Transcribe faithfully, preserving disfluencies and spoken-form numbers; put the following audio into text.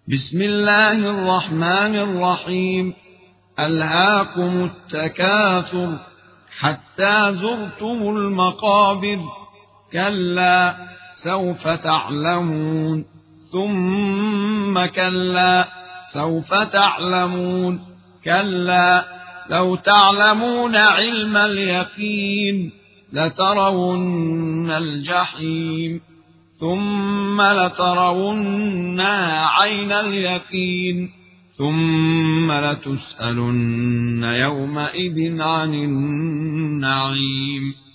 بسم الله الرحمن الرحيم. ألهاكم التكاثر حتى زرتم المقابر، كلا سوف تعلمون ثم كلا سوف تعلمون، كلا لو تعلمون علم اليقين لترون الجحيم ثم لترونها عين اليقين ثم لتسألن يومئذ عن النعيم.